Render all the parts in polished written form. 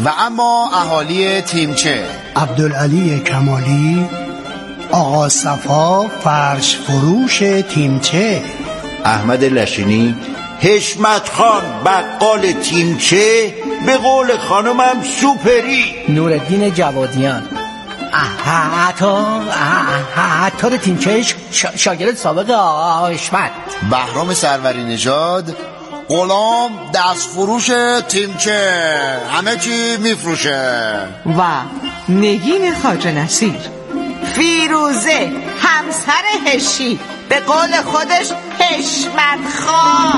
و اما اهالی تیمچه: عبدالعلی کمالی، آقا صفا فرش فروش تیمچه، احمد لشینی، حشمت خان بقال تیمچه، به قول خانمم سوپری، نورالدین جوادیان، عطار تیمچه شاگرد سابق آشمت، بهرام سروری نژاد، غلام دستفروش تیمچه، همه چی میفروشه، و نگین خواجه نصیر، فیروزه همسر هشی، به قول خودش حشمت خان.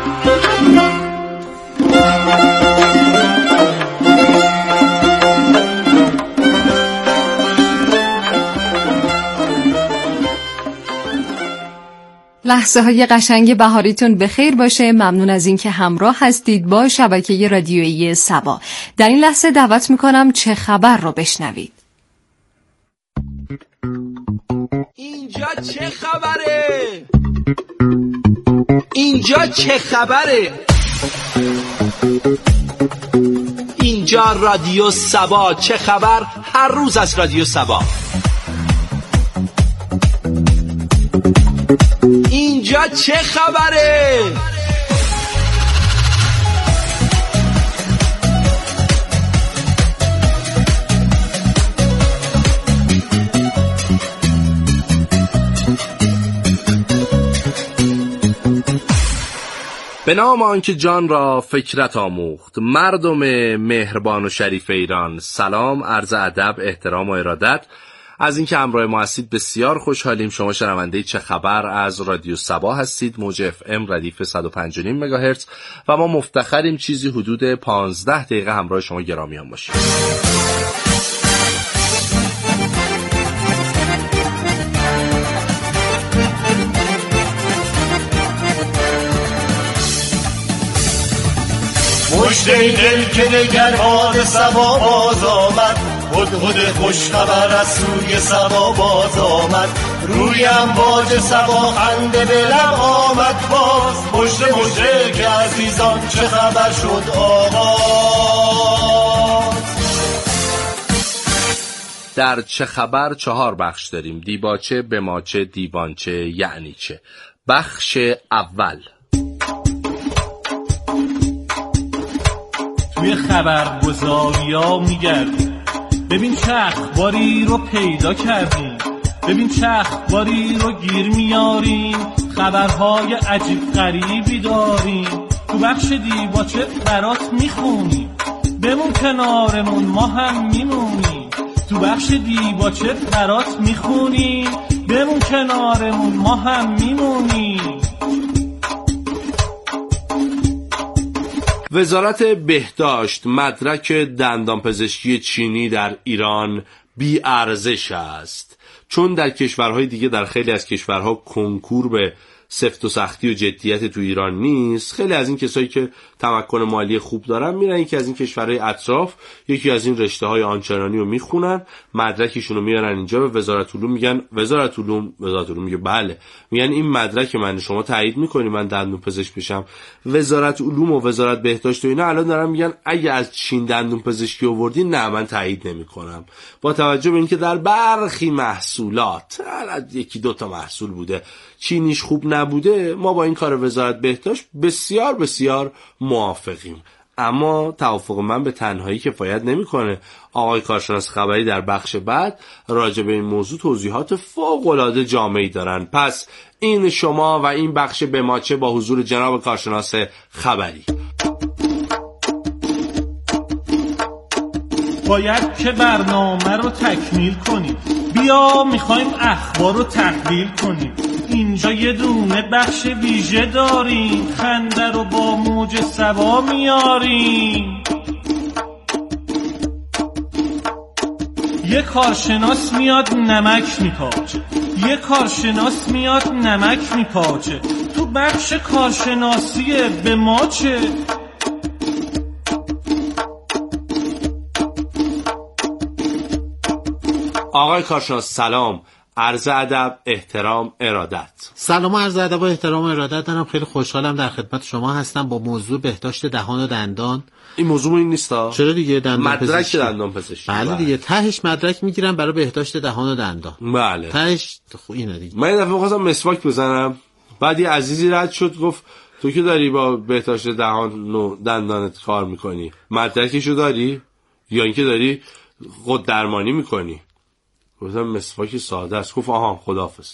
لحظه های قشنگ بهاریتون بخیر باشه. ممنون از اینکه همراه هستید با شبکه رادیویی سبا. در این لحظه دعوت میکنم چه خبر رو بشنوید. اینجا چه خبره؟ اینجا چه خبره؟ اینجا رادیو سبا. چه خبر؟ هر روز از رادیو سبا. اینجا چه خبره؟ به نام آنکه جان را فکرت آموخت، مردم مهربان و شریف ایران، سلام، عرض ادب، احترام و ارادت. از اینکه همراه ما هستید بسیار خوشحالیم. شما شنونده چه خبر از رادیو سبا هستید، موج اف ام ردیف 105.5 مگاهرتز و ما مفتخریم چیزی حدود 15 دقیقه همراه شما گرامیان باشیم. مشت دل که دگربار سبا باز آمد، هدهد خوش خبر از سوی سبا باز آمد، روی امواج سبا خنده به لب آمد باز، مژده که عزیزان چه خبر شد آغاز. در چه خبر 4 بخش داریم: دیباچه، بماچه، دیوانچه، یعنی چه. بخش اول: توی خبرگزاریا میگردیم، ببین چه اخباری رو پیدا کردیم، ببین چه اخباری رو گیر میاریم، خبرهای عجیب غریبی داریم، تو بخش دیباچه برات میخونیم، بمون کنارمون ما هم میمونیم، تو بخش دیباچه برات میخونیم، بمون کنارمون ما هم میمونیم. وزارت بهداشت: مدرک دندانپزشکی چینی در ایران بی ارزش است، چون در کشورهای دیگه، در خیلی از کشورها کنکور به سفت و سختی و جدیت تو ایران نیست. خیلی از این کسایی که تمکن مالی خوب دارن میرن یکی از این کشورهای اطراف، یکی از این رشته‌های آنچنانی رو میخونن، مدرکشون رو میارن اینجا به وزارت علوم، میگن وزارت علوم میگه بله، میگن این مدرک من، شما تایید میکنی من دندون پزشک بشم؟ وزارت علوم و وزارت بهداشت و اینا الان دارن میگن اگه از چین دندون پزشکی آوردی نه من تایید نمیکنم، با توجه به اینکه در برخی محصولات، یکی دو تا محصول بوده چینیش خوب نبوده. ما با این کار وزارت بهداشت بسیار بسیار موافقیم، اما توافق من به تنهایی کفایت نمیکنه. آقای کارشناس خبری در بخش بعد راجع به این موضوع توضیحات فوق‌العاده جامعی دارن. پس این شما و این بخش بماچه با حضور جناب کارشناس خبری. باید که برنامه رو تکمیل کنیم، بیا میخوایم اخبار رو تحلیل کنیم، اینجا یه دونه بخش ویژه داریم، خنده رو با موج سبا میاریم. یه کارشناس میاد نمک میپاچه، یه کارشناس میاد نمک میپاچه، تو بخش کارشناسی به ما چه؟ آقای کارشناس سلام، عرض ادب، احترام، ارادت. سلام، عرض ادب و احترام و ارادت دارم. خیلی خوشحالم در خدمت شما هستم با موضوع بهداشت دهان و دندان. این موضوع این نیستا؟ چرا دیگه؟ مدرک دندان پزشکی. بله دیگه، تهش مدرک میگیرم برای بهداشت دهان و دندان. بله تهش اینه دیگه. من این دفعه خواستم مسواک بزنم، بعد یه عزیزی رد شد گفت تو که داری با بهداشت دهان و دندانت کار میکنی، مدرکشو داری یا اینکه داری خود درمانی میکنی؟ گفتم مسواک ساده است. گفت آها خداحافظ.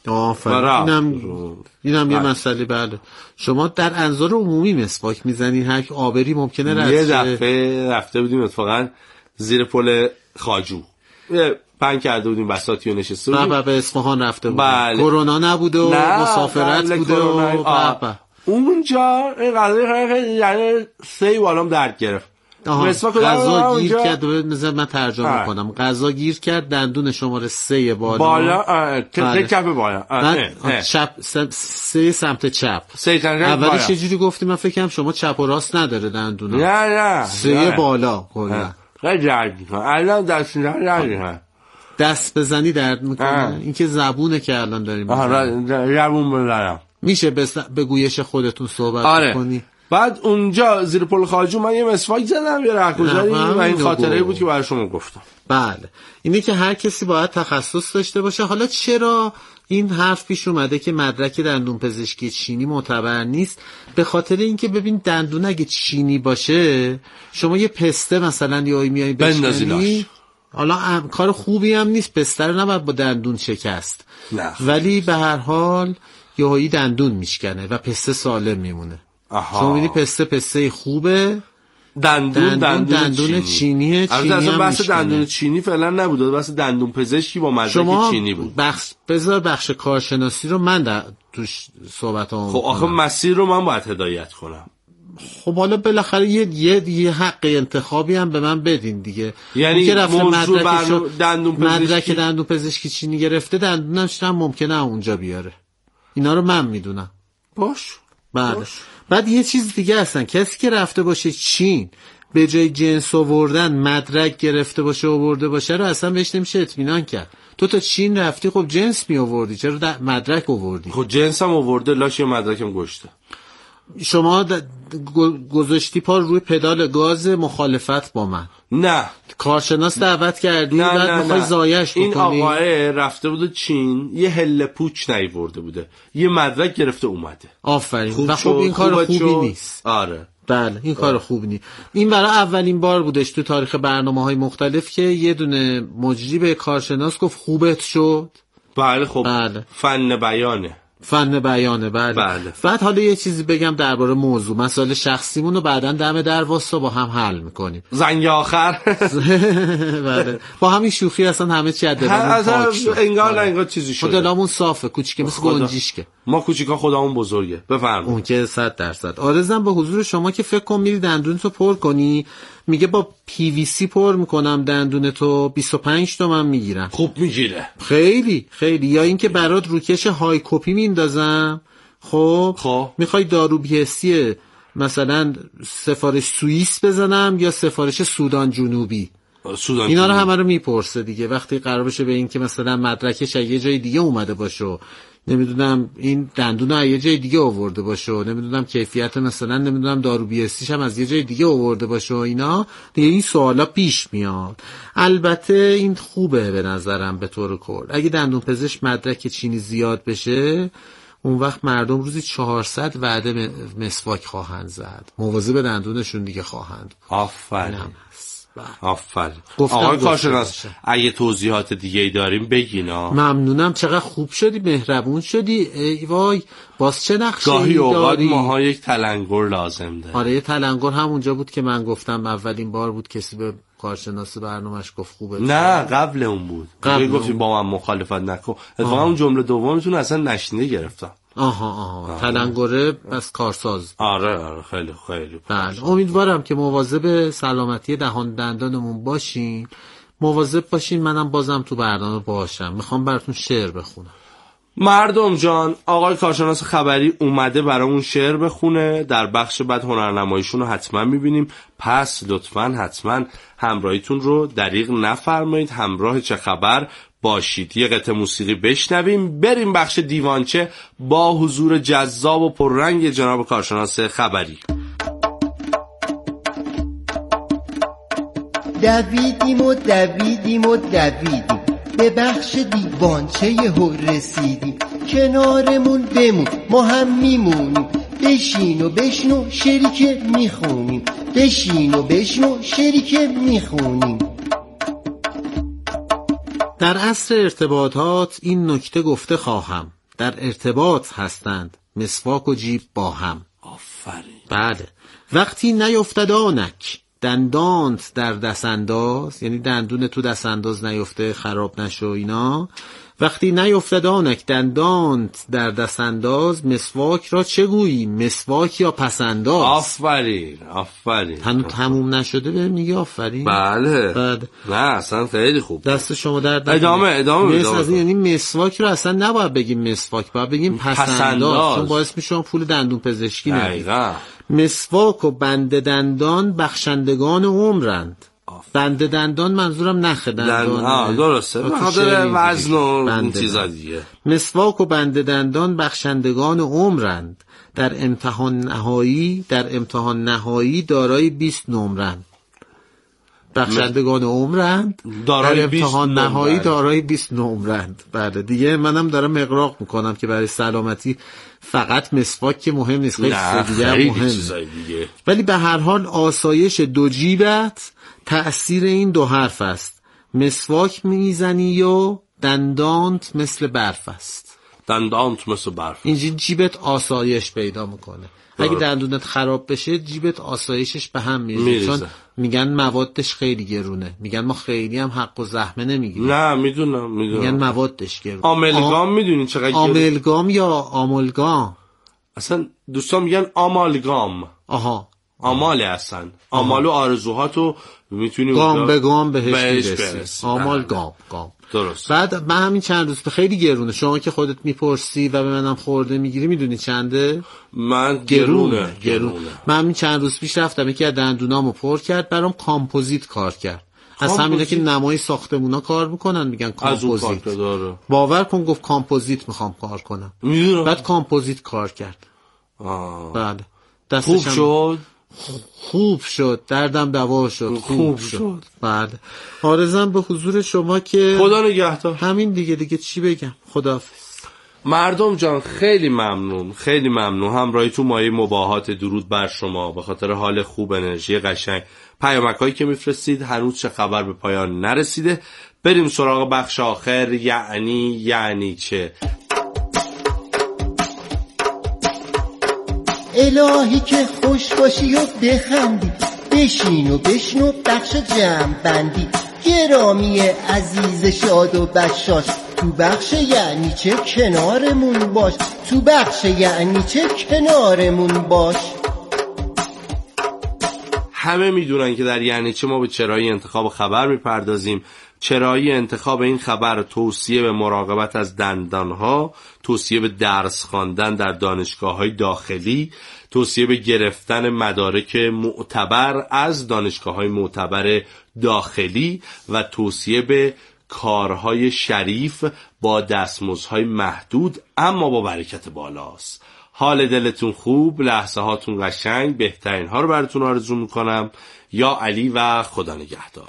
اینم یه مسئله. بله شما در انظار عمومی مسواک میزنی، هر کی آبری ممکنه رد شه. یه دفعه رفته بودیم اتفاقا زیر پل خواجو، یه پنگ کرده بودیم بساطی و نشسته بودیم. به اصفهان رفته بودیم. بله. کرونا نبود و مسافرت بود و اونجا این قضیه یعنی سه بالام درد گرفت. غذا گیر کرد. من ترجمه کنم. غذا گیر کرد دندون شماره 3 بالا کف بالا چپ 3 سمت چپ. اولش چه جوری گفتیم؟ من فکرم شما چپ و راست نداره دندونا. نه 3 بالا کلا. خیلی درد میکنه. الان دست میزنی دست بزنی درد میکنه. این که زبونه که الان داریم زبون بزنم. میشه به گویش خودتون صحبت کنی؟ بعد اونجا زیر پل خواجو من یه مسواک زدم، یه رهگذری و این خاطره بود که برای شما گفتم. بله اینه که هر کسی باید تخصص داشته باشه. حالا چرا این حرف پیش اومده که مدرک دندون پزشکی چینی معتبر نیست؟ به خاطر اینکه ببین دندون اگه چینی باشه شما یه پسته مثلا یا میای بشکنی، حالا کار خوبی هم نیست، پسته رو نباید با دندون شکست، ولی به هر حال یهویی دندون میشکنه و پسته سالم میمونه. شما میدی پسته خوبه، دندون چینیه. اصلا بحث دندون چینی فعلا نبود، بحث دندون پزشکی با مدرک چینی بود. بذار بخش کارشناسی رو من توش صحبتام. خب آخه مسیر رو من باید هدایت کنم. خب حالا بالاخره یه حق انتخابی هم به من بدین دیگه. یعنی که رفته مدرک دندون پزشکی چینی گرفته، دندونش هم ممکنه اونجا بیاره. اینا رو من میدونم. بله. بعد یه چیز دیگه هستن، کسی که رفته باشه چین به جای جنس آوردن مدرک گرفته باشه آورده باشه رو اصلا بهش نمیشه اطمینان کرد. تو تا چین رفتی خب جنس می آوردی، چرا مدرک آوردی؟ خب جنس هم آورده لاش مدرکم گشته. شما گذاشتی پا روی پدال گاز مخالفت با من. نه کارشناس دعوت کردی بعد میخوای زایش بکنی. این آقای رفته بوده چین، یه هله پوچ نیورده بوده، یه مدرک گرفته اومده. آفرین. و خب این کار خوبی نیست. آره بله این کار خوبی نیست. این برای اولین بار بودش تو تاریخ برنامه‌های مختلف که یه دونه مجری به کارشناس گفت خوبت شد. بله خب فن بیانه. بله. بعد حالا یه چیزی بگم درباره موضوع مسائل شخصیمون رو بعداً دم در واسطا با هم حل میکنیم. زنگ آخر. بله با همین شوخی اصلا همه چی دلمون پاک شد. انگار چیزی شده. دلمون صافه، کوچیکه مثل گنجیشکه. ما کوچیکا خدامون بزرگه. بفرمایید. اون که 100%. آرزوام به حضور شما که فکر کن میری دندونتو پر کنی، میگه با PVC پر میکنم دندونتو 25 تومن میگیرم. خوب میگیره. خیلی. یا اینکه برات روکش های کپی میندازم. خب میخوای دارو بیهستی مثلا سفارش سوئیس بزنم یا سفارش سودان جنوبی؟ اینا رو همه رو میپرسه دیگه. وقتی قرار بشه به این که مثلا مدرکش یه جای دیگه اومده باشه، نمیدونم این دندون رو یه جای دیگه آورده باشه، نمیدونم کیفیت مثلا نمیدونم دارو بیهستیش هم از یه جای دیگه آورده باشه، اینا دیگه این سوالا پیش میاد. البته این خوبه به نظرم به طور کل. اگه دندون پزشک مدرک چینی زیاد بشه اون وقت مردم روزی 400 وعده مسواک خواهند زد، مواظب دندونشون دیگه خواهند. آفرین. آقای کارشناس اگه توضیحات دیگه ای داریم بگینا. ممنونم. چقدر خوب شدی، مهربون شدی. ای وای باز چه نقشه گاهی اوقات ماها یک تلنگر لازم داره. آره یه تلنگر همونجا بود که من گفتم اولین بار بود کسی به کارشناس برنامه‌اش گفت خوبه. نه قبل اون بود. گفتیم با من مخالفت نکن. اتفاقا اون جمله دومتون اصلا نشنیده گرفتم. آها. تلنگره بس کارساز. آره خیلی. بله امیدوارم که مواظب سلامتی دهان دندانمون باشین، مواظب باشین. منم بازم تو برنامه باشم. میخوام براتون شعر بخونم. مردم جان، آقای کارشناس خبری اومده برامون شعر بخونه. در بخش بعد هنرنماییشون رو حتما میبینیم. پس لطفاً حتما همراهیتون رو دریغ نفرمایید. همراه چه خبر باشید. یه قطعه موسیقی بشنویم، بریم بخش دیوانچه با حضور جذاب و پررنگ جناب کارشناس خبری. دویدیم به بخش دیوانچه یهو رسیدیم، کنارمون بمون ما هم میمونیم، بشین و بشنو شریک میخونیم، بشین و بشنو شریک میخونیم. در عصر ارتباطات این نکته گفته خواهم، در ارتباط هستند مسواک و جیب با هم. آفرین. بله. وقتی نیفتد آنک دندانت در دست انداز، یعنی دندون تو دست انداز نیفته خراب نشو اینا، وقتی نیفتد آنک دندانت در دست انداز، مسواک را چه گویی؟ مسواک یا پسنداز؟ آفرین. تموم نشده به میگه آفرین. بله. نه اصلا خیلی خوب. دست شما در ادامه. یعنی مسواک رو اصلا نباید بگیم مسواک، باید بگیم پسنداز، چون باعث میشه پول دندون پزشکی ندید. مسواک و بند دندان بخشندگان عمرند. بند دندان منظورم نخ دندان. درسته، بخاطر وزن و این چیزا دیگه. مسواک و بند دندان بخشندگان عمرند، در امتحان نهایی دارای 20 نمرند. بخشندگان عمرند در امتحان نهایی دارای 20 نمرند. بله دیگه منم دارم اغراق میکنم که برای سلامتی فقط مسواک که مهم نیست، خیلی مهم. ولی به هر حال آسایش دو جیبت تأثیر این دو حرف است. مسواک میزنی و دندانت مثل برف است. دندانت مثل برف. اینجا جیبت آسایش پیدا میکنه. اگه دندونت خراب بشه جیبت آسایشش به هم میره، چون میگن موادش خیلی گرونه. میگن ما خیلی هم حق و زحمه نمیگیریم. نه میدونم. میگن موادش گرونه. آملگام میدونین چقدر گرونه؟ آملگام یا آملگام؟ اصلا دوستان میگن آمالگام. آماله اصلا. آمال و آرزوهاتو میتونی گام به گام بهش برسی. آمال گام. درست. بعد من همین چند روز خیلی گرونه. شما که خودت میپرسی و به منم خورده میگیری میدونی چنده؟ من گرونه. من همین چند روز پیش رفتم یکی از دندونامو پر کرد، برام کامپوزیت کار کرد. از همینا که نمای ساختمونا کار میکنن میگن کامپوزیت. باور کن گفت کامپوزیت میخوام کار کنم. بعد کامپوزیت کار کرد. بله. خوب شد. دردم دوا شد. خوب شد. بله. آرزم به حضور شما که خدا نگهدار. همین دیگه چی بگم. خداحافظ. مردم جان خیلی ممنون همراهی تو مایه مباهات. درود بر شما به خاطر حال خوب، انرژی قشنگ، پیامکایی که میفرستید. هنوز چه خبر به پایان نرسیده. بریم سراغ بخش آخر، یعنی چه. الهی که خوش باشی و بخندی، بشین و بشنو بخش جمع بندی. گرامی عزیز شاد و بشاش، تو بخش یعنی چه کنارمون باش، تو بخش یعنی چه کنارمون باش. همه میدونن که در یعنی چه ما به چرایی انتخاب خبر میپردازیم. چرایی انتخاب این خبر توصیه به مراقبت از دندانها، توصیه به درس خواندن در دانشگاه‌های داخلی، توصیه به گرفتن مدارک معتبر از دانشگاه‌های معتبر داخلی و توصیه به کارهای شریف با دستمزدهای محدود اما با برکت بالاست. حال دلتون خوب، لحظه هاتون قشنگ، بهترین ها رو براتون آرزو میکنم. یا علی و خدا نگهدار.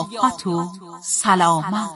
سیاحت و سلامت.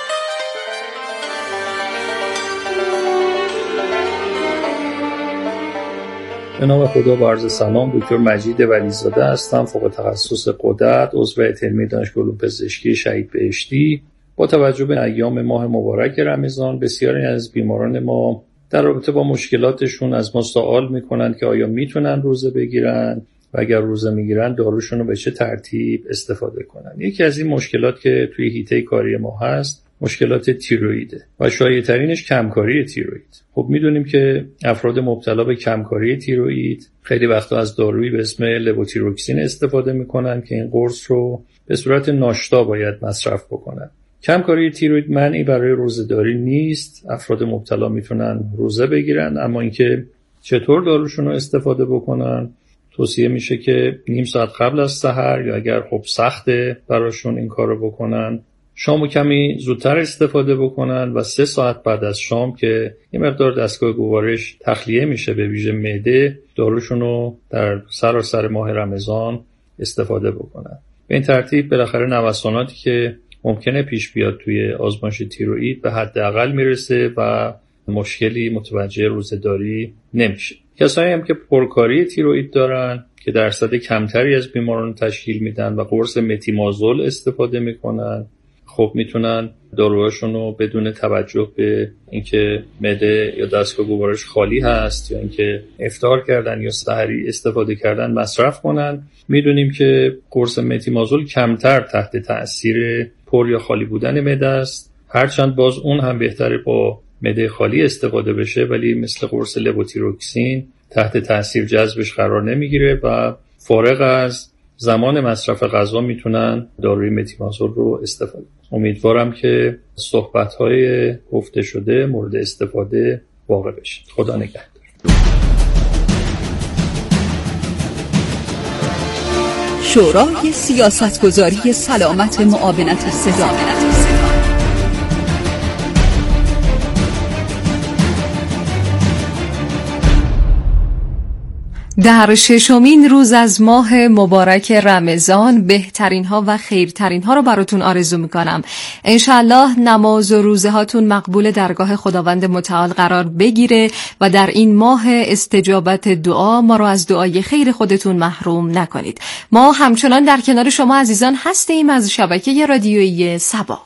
به نام خدا با عرض سلام، دکتر مجید ولیزاده هستم، فوق تخصص غدد، عضو هیئت علمی دانشگاه علوم پزشکی شهید بهشتی. با توجه به ایام ماه مبارک رمضان، بسیاری از بیماران ما در رابطه با مشکلاتشون از ما سوال میکنن که آیا میتونن روزه بگیرن و اگر روزه میگیرن داروشون رو به چه ترتیب استفاده کنن. یکی از این مشکلات که توی حیطه کاری ما هست مشکلات تیروئیده و شایع‌ترینش کمکاری تیروئید. خب میدونیم که افراد مبتلا به کمکاری تیروئید خیلی وقتا از دارویی به اسم لووتیروکسین استفاده میکنن که این قرص رو به صورت ناشتا باید مصرف بکنن. کمکاری تیروئید مانعی برای روزه‌داری نیست، افراد مبتلا میتونن روزه بگیرن، اما اینکه چطور داروشون رو استفاده بکنن توصیه میشه که نیم ساعت قبل از سحر یا اگر خب سخته براشون این کارو بکنن شامو کمی زودتر استفاده بکنن و 3 ساعت بعد از شام که یه مقدار دستگاه گوارش تخلیه میشه به ویژه معده داروشون رو در سراسر ماه رمضان استفاده بکنن. به این ترتیب بالاخره نوساناتی که ممکنه پیش بیاد توی آزمایش تیروئید به حداقل میرسه و مشکلی متوجه روزه‌داری نمیشه. کسایی هم که پرکاری تیروئید دارن که درصد کمتری از بیماران تشکیل میدن و قرص متیمازول استفاده میکنن، خب میتونن داروهاشون رو بدون توجه به اینکه معده یا دستگاه گوارش خالی هست یا اینکه افطار کردن یا سحری استفاده کردن مصرف کنن. میدونیم که قرص متیمازول کمتر تحت تأثیر پر یا خالی بودن معده است، هرچند باز اون هم بهتره با معده خالی استفاده بشه، ولی مثل قرص لووتیروکسین تحت تأثیر جذبش قرار نمیگیره و فارغ از زمان مصرف غذا میتونن داروی متیمازول رو استفاده. امیدوارم که صحبت‌های گفته شده مورد استفاده واقع بشه. خدا نگهدار. شورای سیاستگذاری سلامت معاونت صدا. در 6مین روز از ماه مبارک رمضان بهترین ها و خیرترین ها رو براتون آرزو میکنم. انشالله نماز و روزه هاتون مقبول درگاه خداوند متعال قرار بگیره و در این ماه استجابت دعا ما رو از دعای خیر خودتون محروم نکنید. ما همچنان در کنار شما عزیزان هستیم از شبکه رادیویی سبا.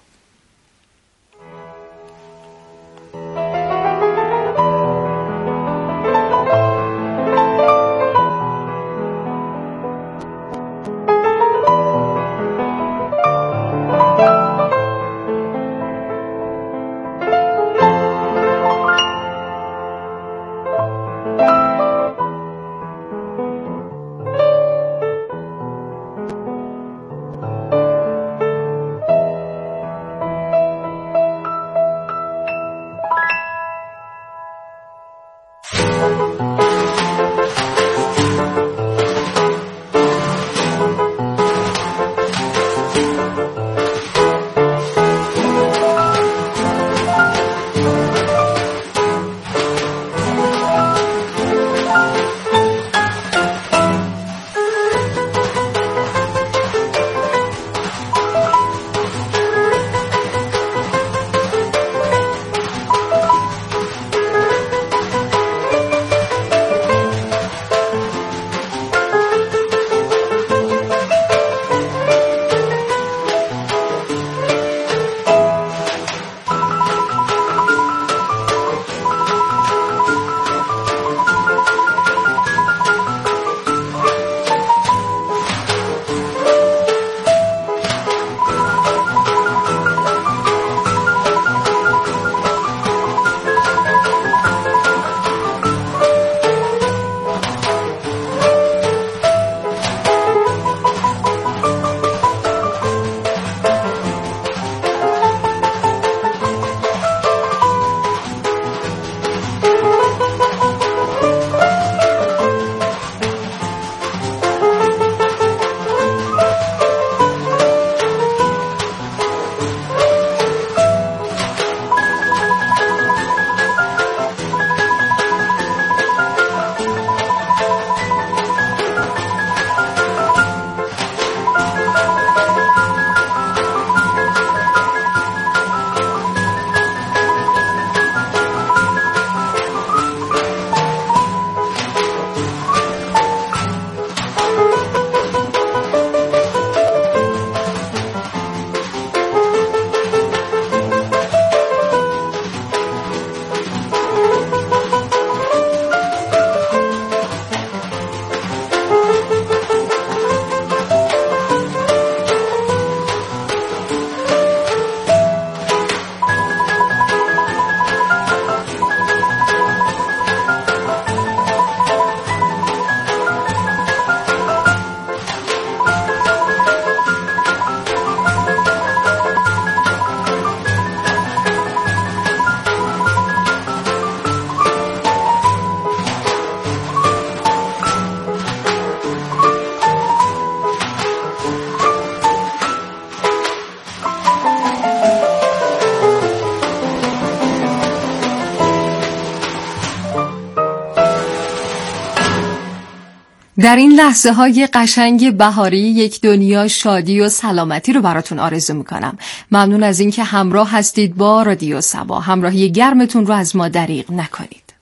در این لحظه های قشنگ بهاری یک دنیا شادی و سلامتی رو براتون آرزو میکنم. ممنون از اینکه همراه هستید با رادیو صبا. همراهی گرمتون رو از ما دریغ نکنید.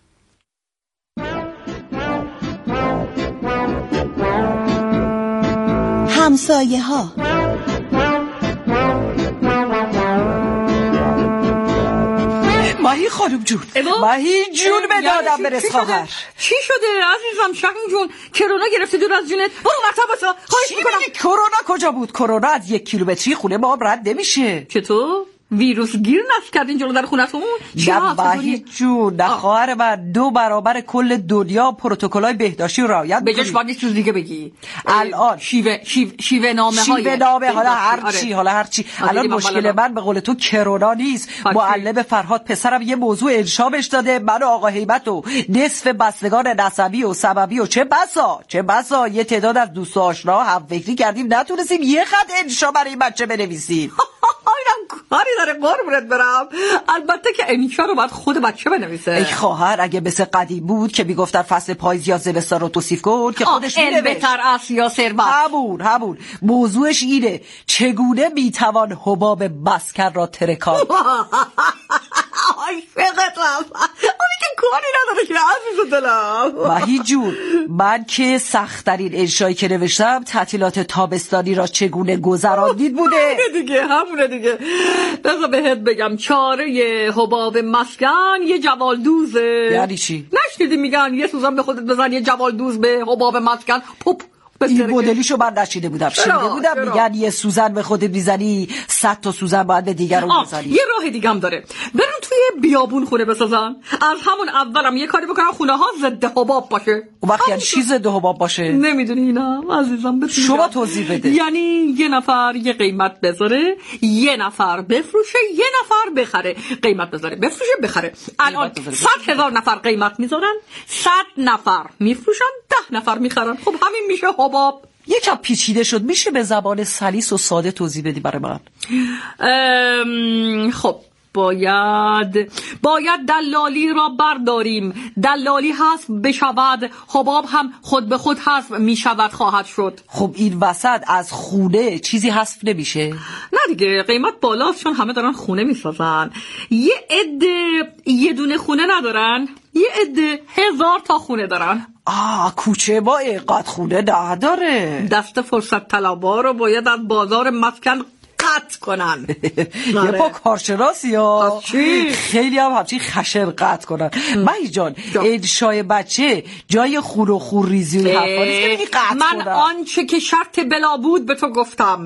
همسایه ها. ماهی خانم جون، ماهی جون به دادم برس خواهر. چی شده عزیزم شهین جون؟ کرونا گرفته دور از جونت؟ برو مرتبه خواهش میکنم. کرونا کجا بود؟ کرونا از 1 کیلومتری خونه ما رد نمیشه. چطور؟ ویروس گیر نفت کردین جلو در خونتون؟ نه ماهی جون، نه خواهر من 2 برابر کل دنیا پروتکل‌های بهداشتی رو رعایت می‌کنیم. بجاش باید چیز دیگه بگی. الان شیوه نامه حالا هر چی. الان مشکل من به قول تو کرونا نیست. معلم فرهاد پسرم یه موضوع انشا بهش داده، من و آقا هیبت و نصف بستگان نسبی و سببی و چه بسا یه تعداد از دوست و آشنا هم فکری کردیم نتونستیم یه خط انشا برای این بچه بنویسیم. اینم کاری داره قربونت برم. البته که انشا رو باید خود بچه بنویسه. ای خواهر اگه مثل قدیم بود که میگفتن فصل پاییز یا زمستان رو توصیف کن که خودش مینوشت. بهتر است یا ثروت. همون موضوعش اینه چگونه میتوان حباب مسکن را ترکاند. آی فقطم اونی که کاری نداره که عزیز دلم. ماهی جون، من که سخت‌ترین انشایی که نوشتم تعطیلات تابستانی را چگونه گذراندید بوده. همونه دیگه. بذار بهت بگم چاره حباب مسکن یه جوالدوزه. یعنی چی؟ نشنیدی میگن یه سوزن به خودت بزن یه جوالدوز به حباب مسکن پوپ. این مدلیشو من نشیده بودم. میگن یه سوزن به خودت میزنی 100 تا سوزن باید به دیگرون بزنی. یه راه دیگه هم داره. برن توی بیابون خونه بسازن. از همون اولم یه کاری بکنن خونه ها ضد حباب باشه. اون وقت یعنی چی ضد حباب باشه؟ نمیدونی اینا عزیزم. شما توضیح بده. یعنی یه نفر یه قیمت بذاره، یه نفر بفروشه، یه نفر بخره. قیمت بذاره، بفروشه، بخره. الان 100,000 نفر قیمت میذارن، 100 نفر میفروشن، 10 نفر میخرن. خب همین میشه حباب. یکم پیچیده شد، میشه به زبان سلیس و ساده توضیح بدی برای من؟ خب باید دلالی را برداریم. دلالی حذف بشود، حباب هم خود به خود حذف میشود خواهد شد. خب این وسط از خونه چیزی حذف نمیشه؟ نه دیگه، قیمت بالاست چون همه دارن خونه میسازن. یه عده یه دونه خونه ندارن، یه عده 1000 تا خونه دارن. کوچه ما اینقدر خونه نداره. دست فرصت طلبا رو باید از بازار مسکن قطع کنن. یه پا کارشناسی ها خیلی هم همچین خشن قطع کنن. مهی جان، انشای بچه جای خور و خور ریزی و حرفا نیست که قطع کنن. من آنچه که شرط بلا بود به تو گفتم.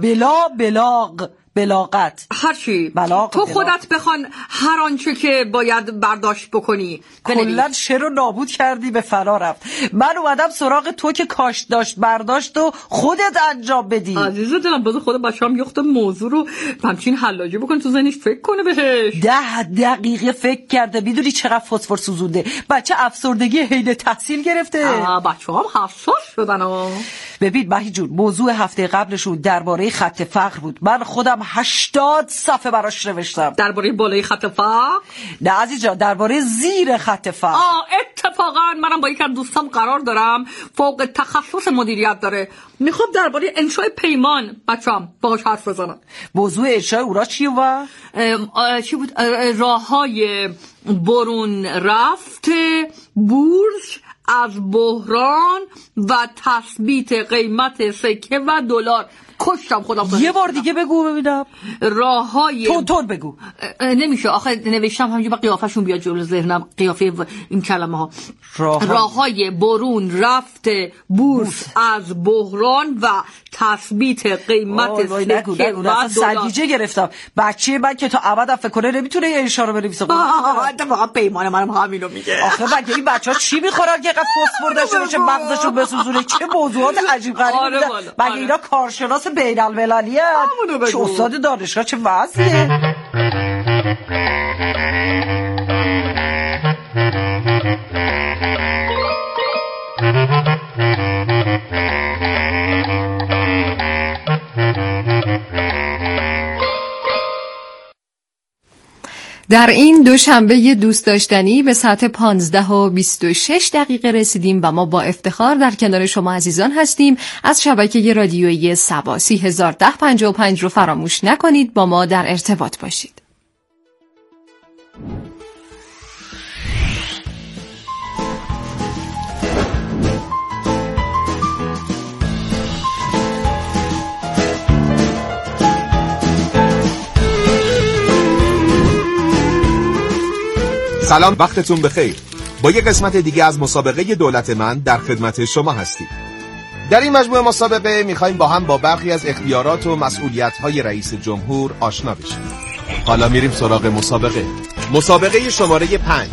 بلاغت هرچی تو خودت بخوان هر آنچه که باید برداشت بکنی. کلن شعر رو نابود کردی، به فرا رفت. من اومدم سراغ تو که کاش داشت برداشت و خودت انجام بدی. عزیز دلم بذار خود بچه‌ام یخت موضوع رو همچین حلاجی بکنه تو ذهنش فکر کنه بهش. 10 دقیقه فکر کرده. میدونی چقدر فسفر سوزونده؟ بچه افسردگی حین تحصیل گرفته. بچه‌ام حساس شدن. ببین مهی جون، موضوع هفته قبلشون درباره خط فقر بود. من خودم 80 صفحه براش نوشتم. درباره بالای خط فقر؟ نه عزیز جان، درباره زیر خط فقر. اتفاقا منم با یکی از دوستام قرار دارم، فوق تخصص مدیریت داره، میخوام درباره انشای پیمان بچه‌ام باهاش حرف بزنم. موضوع انشای اورا چی بود؟ چی بود؟ راههای برون رفت بورس از بحران و تثبیت قیمت سکه و دلار. کشتم خودم. یه بار دیگه بگو ببینم. راههای تون بگو. نمیشه آخه نوشتم همینجا با قیافشون بیاد جلو ذهنم، قیافه این کلمه ها. راههای برون رفت بورس از بحران و تثبیت قیمت سکه و دلار. سرگیجه گرفتم. بچه من که تا ابد فکر کنه نمیتونه یه اشاره بنویسه. اتفاقا پیمان منم همینو میگه. آخه مگه این بچه‌ها چی میخورن که اینقدر فسفر داشته باشه مغزشو بسوزونه؟ چه موضوعات عجیب غریبی بوده. مگه اینا کارشناس بین‌المللی هستن؟ چه استاد دانشگاه، چه وضعیه؟ در این دوشنبه دوست داشتنی به ساعت 15:26 رسیدیم و ما با افتخار در کنار شما عزیزان هستیم. از شبکه رادیویی سبا 301055 رو فراموش نکنید با ما در ارتباط باشید. سلام، وقتتون بخیر. با یک قسمت دیگه از مسابقه دولت من در خدمت شما هستیم. در این مجموعه مسابقه میخوایم با هم با برخی از اختیارات و مسئولیت‌های رئیس جمهور آشنا بشیم. حالا میریم سراغ مسابقه شماره 5.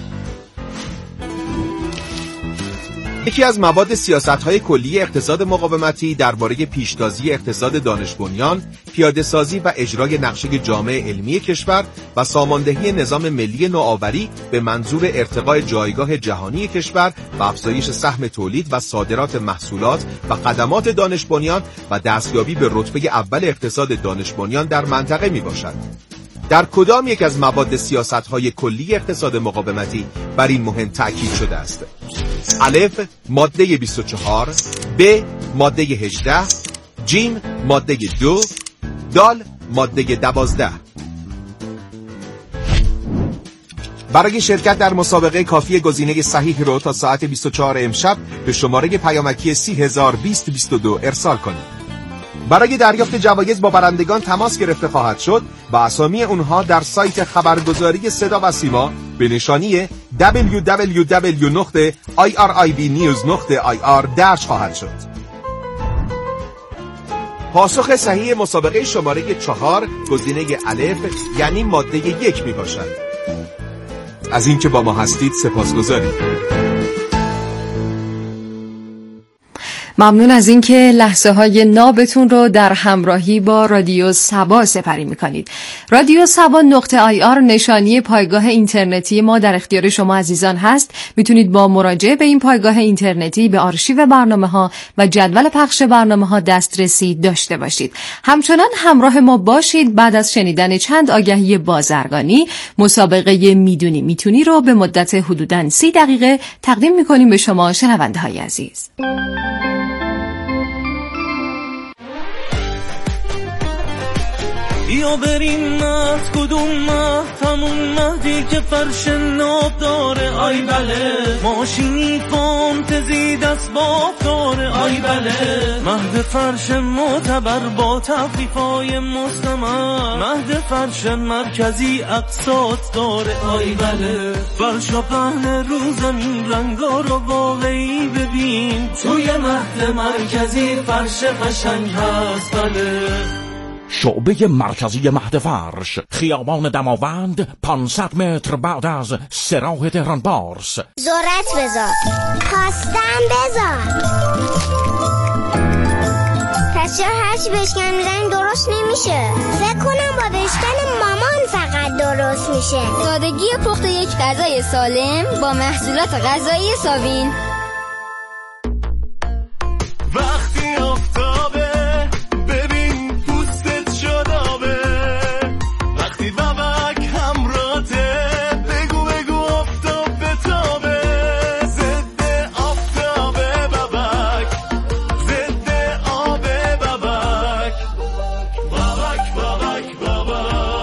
یکی از مواد سیاست‌های کلی اقتصاد مقاومتی درباره پیشتازی اقتصاد دانش بنیان، پیاده‌سازی و اجرای نقشه جامع علمی کشور و ساماندهی نظام ملی نوآوری به منظور ارتقاء جایگاه جهانی کشور و افزایش سهم تولید و صادرات محصولات و خدمات دانش بنیان و دستیابی به رتبه اول اقتصاد دانش بنیان در منطقه میباشد. در کدام یک از مواد سیاست‌های کلی اقتصاد مقاومتی بر این مهم تأکید شده است؟ الف ماده 24، ب ماده 18، جیم ماده 2، دال ماده 12. برای شرکت در مسابقه کافی گزینه صحیح رو تا ساعت 24 امشب به شماره پیامکی 302022 ارسال کنید. برای دریافت جوایز با برندگان تماس گرفته خواهد شد و اسامی اونها در سایت خبرگزاری صدا و سیما به نشانی www.iribnews.ir درج خواهد شد. پاسخ صحیح مسابقه شماره 4 گزینه الف یعنی ماده 1 می باشد. از اینکه با ما هستید سپاسگزاریم. ممنون از اینکه لحظه های نابتون رو در همراهی با رادیو سبا سپری میکنید. رادیو سبا .ir نشانی پایگاه اینترنتی ما در اختیار شما عزیزان هست. میتونید با مراجعه به این پایگاه اینترنتی به آرشیو برنامه ها و جدول پخش برنامه ها دسترسی داشته باشید. همچنان همراه ما باشید. بعد از شنیدن چند آگهی بازرگانی، مسابقه میدونی میتونی رو به مدت حدوداً 30 دقیقه تقدیم میکنیم به شما شنونده های عزیز. بیا بریم مهد، کدوم مهد؟ همون مهدی که فرش ناب داره. آی بله ماشینی فانتزی دست باب داره. آی بله مهد فرش معتبر با تخفیفای مستمر. مهد فرش مرکزی اقساط داره. آی بله فرش و پهن رو زمین رنگا رو واقعی ببین. توی مهد مرکزی فرش قشنگ هست. بله شعبه مرکزی مهد فرش، خیابان دماوند، 500 متر بعد از سراح تهران بارس. ذرت بذار، خواستم بذار. پس چرا هرچی بشکن میزنیم درست نمیشه؟ فکر کنم با بشکن مامان فقط درست میشه. سادگی پخت یک غذای سالم با محصولات غذایی ساوین.